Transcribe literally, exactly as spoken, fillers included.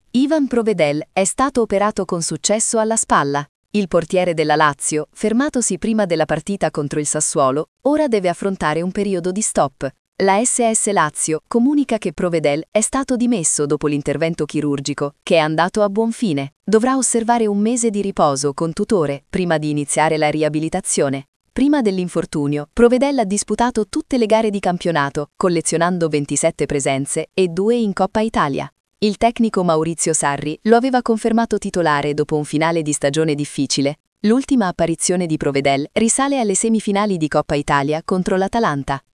Ivan Provedel è stato operato con successo alla spalla. Il portiere della Lazio, fermatosi prima della partita contro il Sassuolo, ora deve affrontare un periodo di stop. La S S Lazio comunica che Provedel è stato dimesso dopo l'intervento chirurgico, che è andato a buon fine. Dovrà osservare un mese di riposo con tutore prima di iniziare la riabilitazione. Prima dell'infortunio, Provedel ha disputato tutte le gare di campionato, collezionando ventisette presenze e due in Coppa Italia. Il tecnico Maurizio Sarri lo aveva confermato titolare dopo un finale di stagione difficile. L'ultima apparizione di Provedel risale alle semifinali di Coppa Italia contro l'Atalanta.